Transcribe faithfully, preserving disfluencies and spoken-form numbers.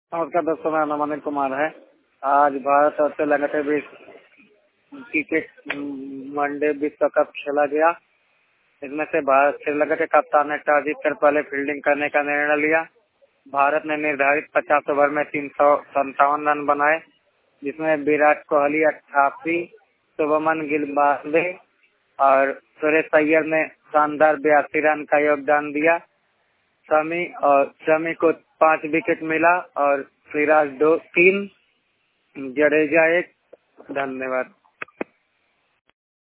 नमस्कार दोस्तों, मेरा नाम अनिल कुमार है। आज भारत और श्रीलंका के बीच क्रिकेट वनडे विश्व कप खेला गया। इसमें से भारत श्रीलंका के कप्तान ने टॉस जीतकर पहले फील्डिंग करने का निर्णय लिया। भारत ने निर्धारित पचास ओवर में तीन सौ संतावन रन बनाए, जिसमें विराट कोहली अट्ठासी, शुभमन गिल बानवे और सुरेश अय्यर ने शानदार बयासी रन का योगदान दिया। शमी और शमी को पांच विकेट मिला और सिराज दो तीन, जडेजा एक। धन्यवाद।